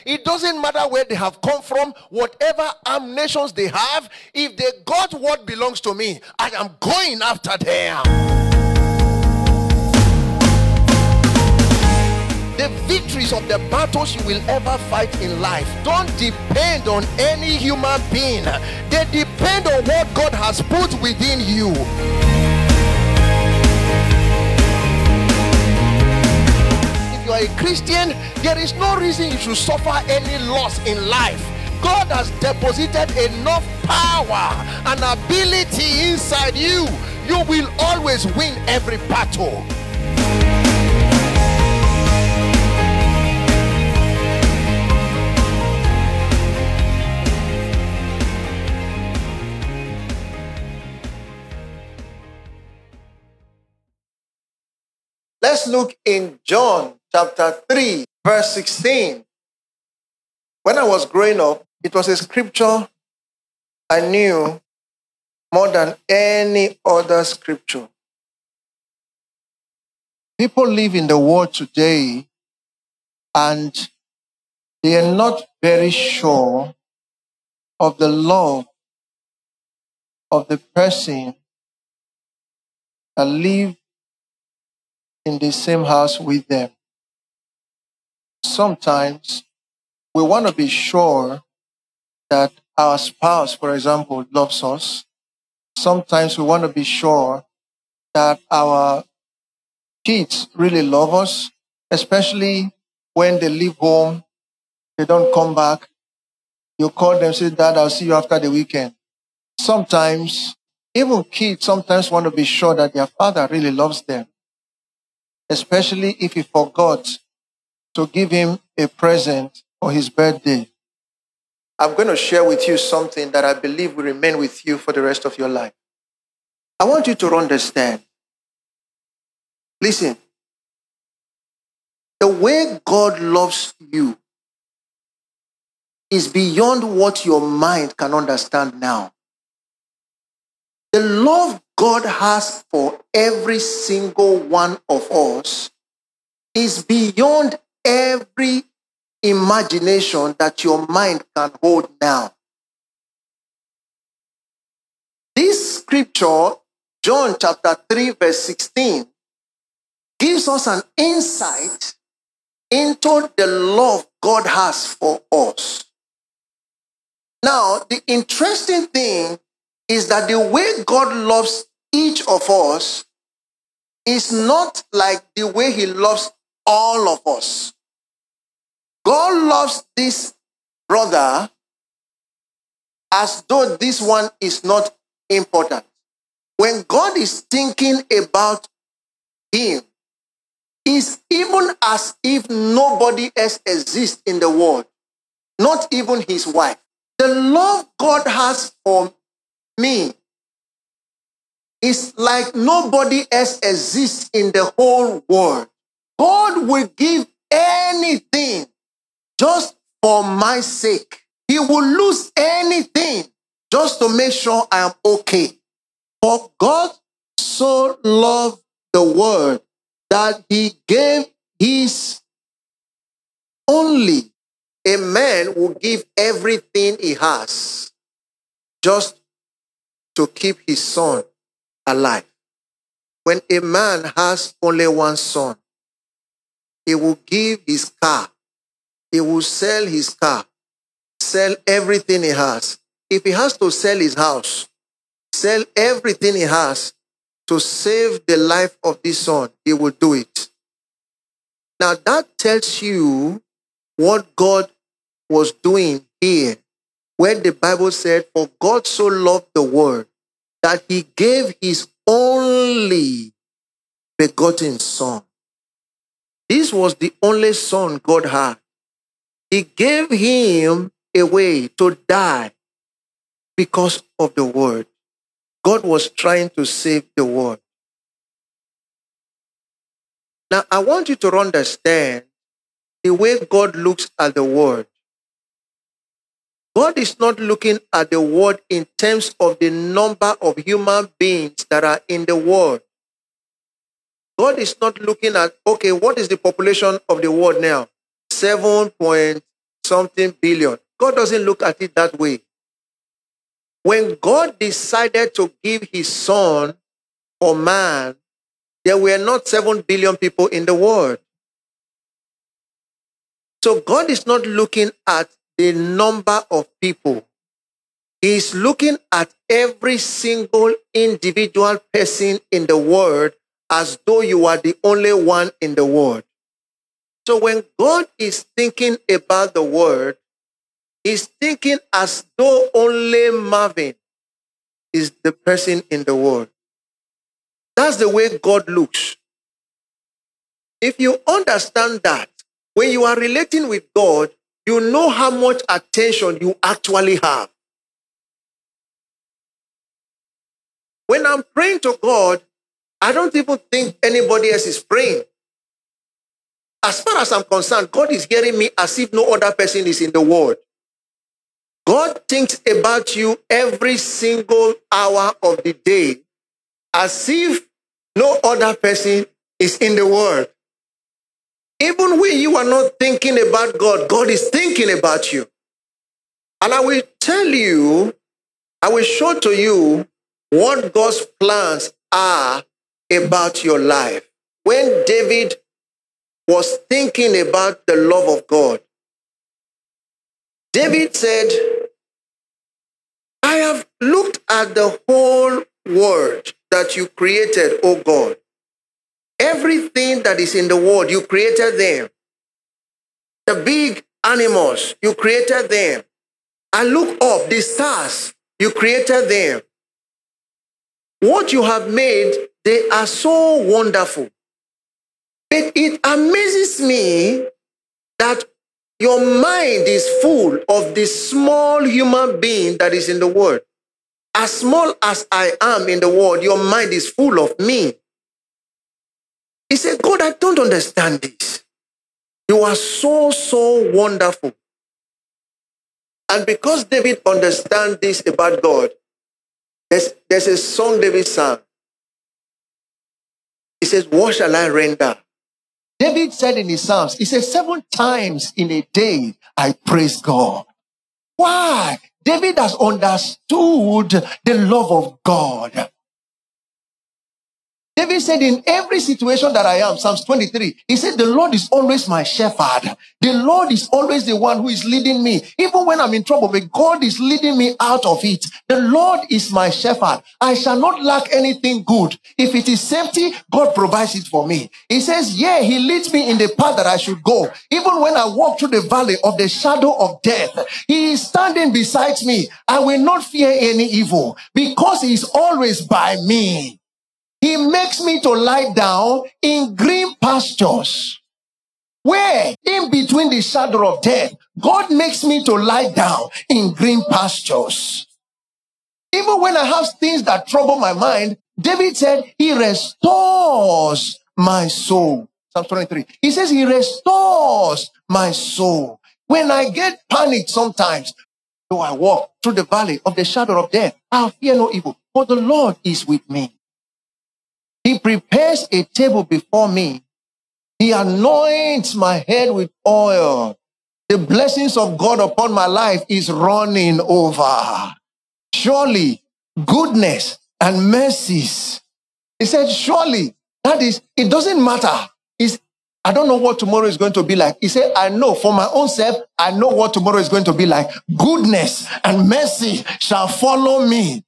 It doesn't matter where they have come from, whatever armed nations they have. If they got what belongs to me, I am going after them. The victories of the battles you will ever fight in life don't depend on any human being. They depend on what God has put within you. If you are a Christian, there is no reason you should suffer any loss in life. God has deposited enough power and ability inside you. You will always win every battle. Let's look in John chapter 3, verse 16. When I was growing up, it was a scripture I knew more than any other scripture. People live in the world today and they are not very sure of the love of the person that lives in the same house with them. Sometimes we want to be sure that our spouse, for example, loves us. Sometimes we want to be sure that our kids really love us, especially when they leave home, they don't come back. You call them, say, Dad, I'll see you after the weekend. Sometimes, even kids sometimes want to be sure that their father really loves them, especially if he forgot to give him a present for his birthday. I'm going to share with you something that I believe will remain with you for the rest of your life. I want you to understand. Listen. The way God loves you is beyond what your mind can understand now. The love God has for every single one of us is beyond every imagination that your mind can hold now. This scripture, John chapter 3, verse 16, gives us an insight into the love God has for us. Now, the interesting thing is that the way God loves each of us is not like the way he loves all of us. God loves this brother as though this one is not important. When God is thinking about him, it's even as if nobody else exists in the world, not even his wife. The love God has for me is like nobody else exists in the whole world. God will give anything just for my sake. He will lose anything just to make sure I am okay. For God so loved the world that he gave his only. A man will give everything he has just to keep his son alive. When a man has only one son, he will give his car. He will sell his car, sell everything he has. If he has to sell his house, sell everything he has to save the life of this son, he will do it. Now that tells you what God was doing here, when the Bible said, for God so loved the world that he gave his only begotten son. This was the only son God had. He gave him away to die because of the world. God was trying to save the world. Now, I want you to understand the way God looks at the world. God is not looking at the world in terms of the number of human beings that are in the world. God is not looking at, okay, what is the population of the world now? 7.8 something billion. God doesn't look at it that way. When God decided to give his son for man, there were not 7 billion people in the world. So God is not looking at the number of people. He is looking at every single individual person in the world as though you are the only one in the world. So when God is thinking about the world, he's thinking as though only Marvin is the person in the world. That's the way God looks. If you understand that, when you are relating with God, you know how much attention you actually have. When I'm praying to God, I don't even think anybody else is praying. As far as I'm concerned, God is hearing me as if no other person is in the world. God thinks about you every single hour of the day as if no other person is in the world. Even when you are not thinking about God, God is thinking about you. And I will tell you, I will show to you what God's plans are about your life. When David was thinking about the love of God, David said, I have looked at the whole world that you created, O God. Everything that is in the world, you created them. The big animals, you created them. I look up, the stars, you created them. What you have made, they are so wonderful. But it amazes me that your mind is full of this small human being that is in the world. As small as I am in the world, your mind is full of me. He said, God, I don't understand this. You are so, so wonderful. And because David understands this about God, there's a song David sang. He says, what shall I render? David said in his Psalms, he says, 7 times in a day I praise God. Why? David has understood the love of God. David said, in every situation that I am, Psalms 23, he said, the Lord is always my shepherd. The Lord is always the one who is leading me. Even when I'm in trouble, but God is leading me out of it. The Lord is my shepherd. I shall not lack anything good. If it is safety, God provides it for me. He says, yeah, he leads me in the path that I should go. Even when I walk through the valley of the shadow of death, he is standing beside me. I will not fear any evil because he is always by me. He makes me to lie down in green pastures. Where? In between the shadow of death. God makes me to lie down in green pastures. Even when I have things that trouble my mind, David said, he restores my soul. Psalm 23. He says, he restores my soul. When I get panicked sometimes, though I walk through the valley of the shadow of death, I'll fear no evil, for the Lord is with me. He prepares a table before me. He anoints my head with oil. The blessings of God upon my life is running over. Surely, goodness and mercies. He said, surely, that is, it doesn't matter. I don't know what tomorrow is going to be like. He said, I know for my own self, I know what tomorrow is going to be like. Goodness and mercy shall follow me.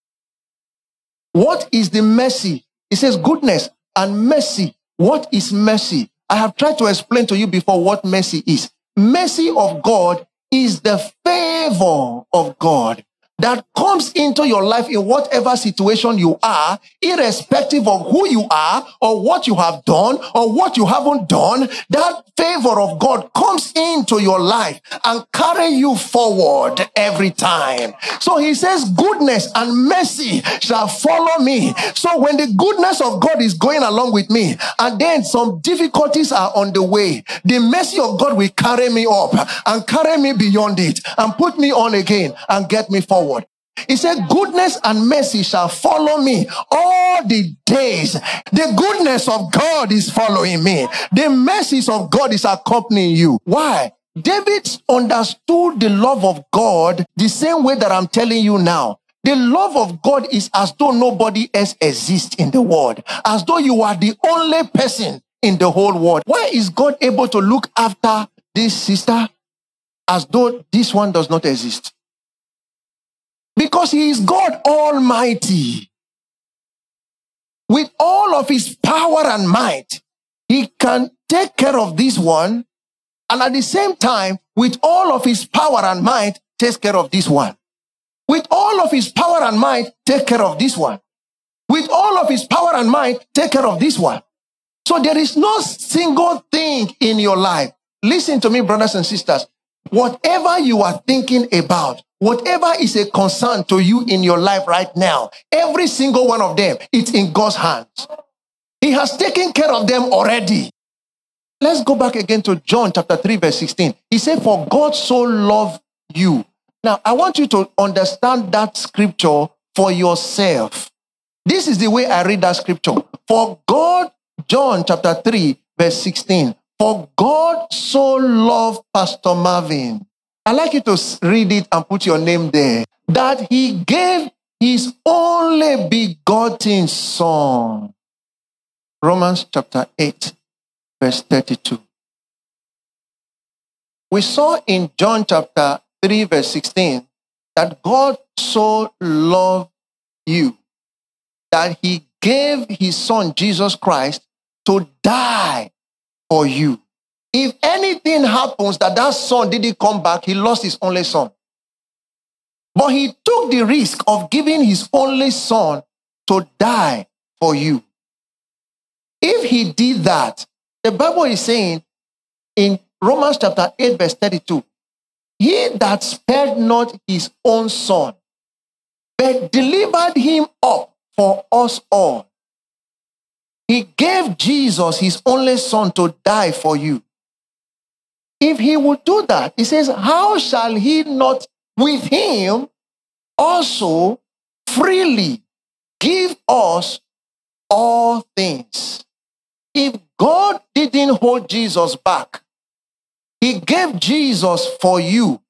What is the mercy? It says goodness and mercy. What is mercy? I have tried to explain to you before what mercy is. Mercy of God is the favor of God that comes into your life in whatever situation you are, irrespective of who you are or what you have done or what you haven't done. That favor of God comes into your life and carry you forward every time. So he says, goodness and mercy shall follow me. So when the goodness of God is going along with me and then some difficulties are on the way, the mercy of God will carry me up and carry me beyond it and put me on again and get me forward. He said, goodness and mercy shall follow me all the days. The goodness of God is following me. The mercies of God is accompanying you. Why? David understood the love of God the same way that I'm telling you now. The love of God is as though nobody else exists in the world, as though you are the only person in the whole world. Why is God able to look after this sister as though this one does not exist? Because he is God Almighty. With all of his power and might, he can take care of this one, and at the same time, with all of his power and might, takes care of this one. With all of his power and might, take care of this one. With all of his power and might, take care of this one. So there is no single thing in your life. Listen to me, brothers and sisters. Whatever you are thinking about, whatever is a concern to you in your life right now, every single one of them, it's in God's hands. He has taken care of them already. Let's go back again to John chapter 3, verse 16. He said, for God so loved you. Now, I want you to understand that scripture for yourself. This is the way I read that scripture. For God, John chapter 3, verse 16. For God so loved Pastor Marvin. I'd like you to read it and put your name there. That he gave his only begotten son. Romans chapter 8, verse 32. We saw in John chapter 3, verse 16, that God so loved you that he gave his son Jesus Christ to die for you. If anything happens that son didn't come back, he lost his only son. But he took the risk of giving his only son to die for you. If he did that, the Bible is saying in Romans chapter 8, verse 32, he that spared not his own son, but delivered him up for us all. He gave Jesus his only son to die for you. If he would do that, he says, how shall he not with him also freely give us all things? If God didn't hold Jesus back, he gave Jesus for you.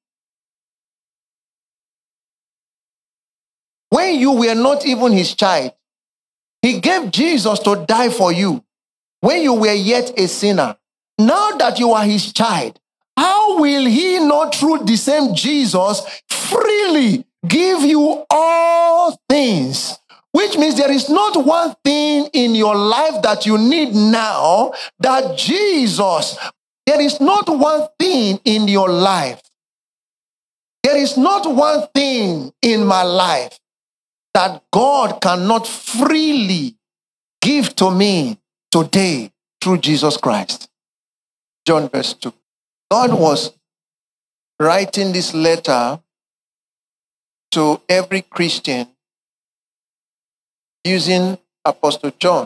When you were not even his child, he gave Jesus to die for you. When you were yet a sinner, now that you are his child, how will he not through the same Jesus freely give you all things? Which means there is not one thing in your life that you need now that Jesus, there is not one thing in your life. There is not one thing in my life that God cannot freely give to me today through Jesus Christ. John verse 2. God was writing this letter to every Christian using Apostle John.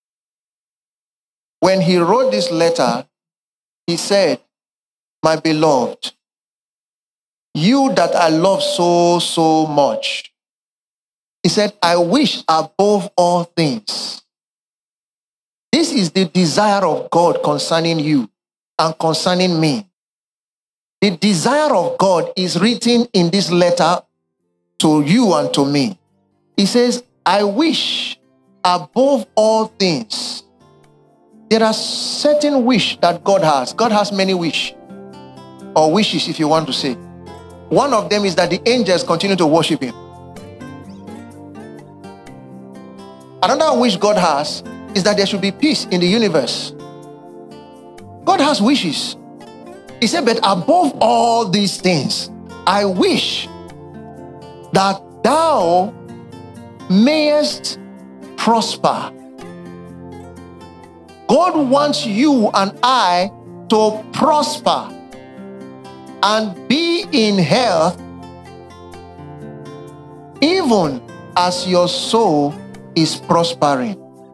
When he wrote this letter, he said, my beloved, you that I love so much. He said, I wish above all things. This is the desire of God concerning you and concerning me. The desire of God is written in this letter to you and to me. He says, I wish above all things. There are certain wish that God has. God has many wish, or wishes if you want to say. One of them is that the angels continue to worship him. Another wish God has is that there should be peace in the universe. God has wishes. He said, but above all these things, I wish that thou mayest prosper. God wants you and I to prosper and be in health, even as your soul is prospering.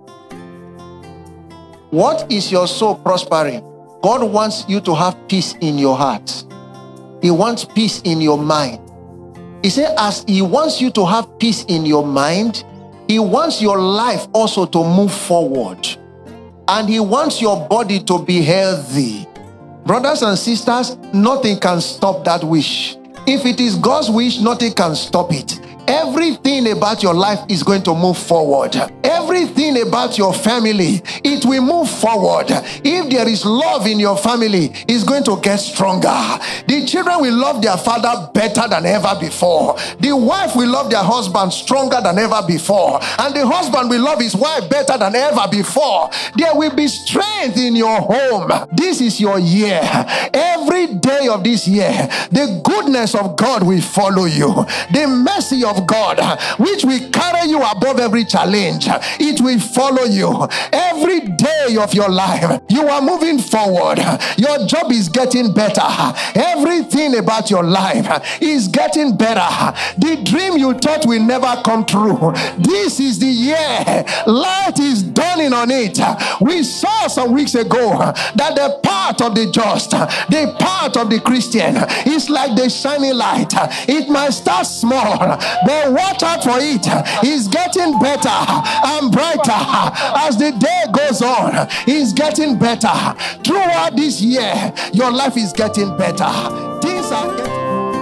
What is your soul prospering? God wants you to have peace in your heart. He wants peace in your mind. He said, as he wants you to have peace in your mind, he wants your life also to move forward. And he wants your body to be healthy. Brothers and sisters, nothing can stop that wish. If it is God's wish, nothing can stop it. Everything about your life is going to move forward. Everything about your family, it will move forward. If there is love in your family, it's going to get stronger. The children will love their father better than ever before. The wife will love their husband stronger than ever before. And the husband will love his wife better than ever before. There will be strength in your home. This is your year. Every day of this year, the goodness of God will follow you. The mercy of God, which will carry you above every challenge, it will follow you every day of your life. You are moving forward. Your job is getting better. Everything about your life is getting better. The dream you thought will never come true, this is the year. Light is dawning on it. We saw some weeks ago that the path of the just, the path of the Christian, is like the shining light. It might start small, but watch out for it. It's getting better and brighter as the day goes on. It's getting better. Throughout this year, your life is getting better. Things are getting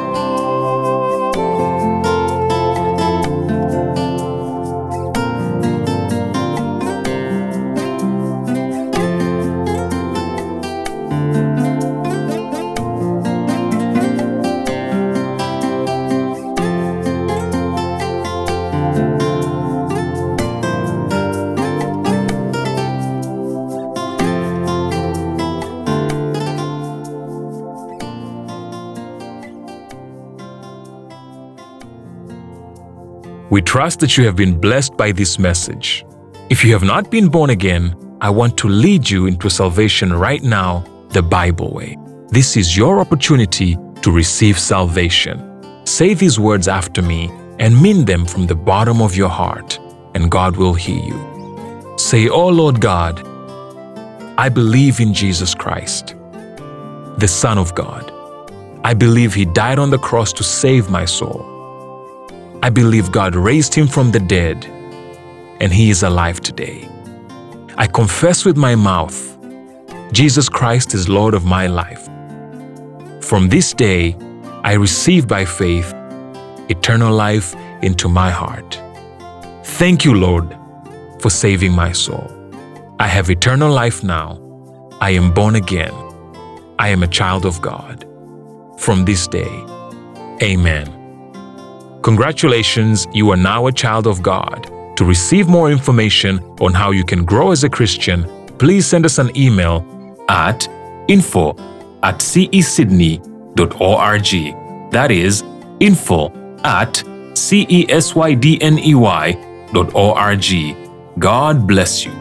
We trust that you have been blessed by this message. If you have not been born again, I want to lead you into salvation right now, the Bible way. This is your opportunity to receive salvation. Say these words after me and mean them from the bottom of your heart, and God will hear you. Say, "Oh Lord God, I believe in Jesus Christ, the Son of God. I believe He died on the cross to save my soul. I believe God raised Him from the dead, and He is alive today. I confess with my mouth, Jesus Christ is Lord of my life. From this day, I receive by faith eternal life into my heart. Thank you, Lord, for saving my soul. I have eternal life now. I am born again. I am a child of God. From this day, amen." Congratulations, you are now a child of God. To receive more information on how you can grow as a Christian, please send us an email at info@cesydney.org. That is info@cesydney.org. God bless you.